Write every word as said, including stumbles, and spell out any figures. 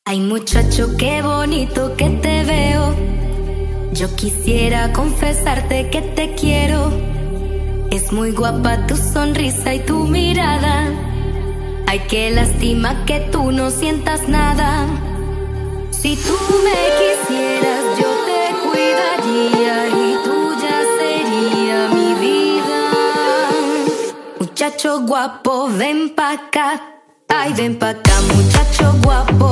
Ay, muchacho, qué bonito que te veo. Yo quisiera confesarte que te quiero. Es muy guapa tu sonrisa y tu mirada. Ay, qué lástima que tú no sientas nada. Si tú me quisieras, yo te cuidaría y tuya sería mi vida. Muchacho guapo, ven pa' acá. Ay, ven pa' acá, muchacho guapo.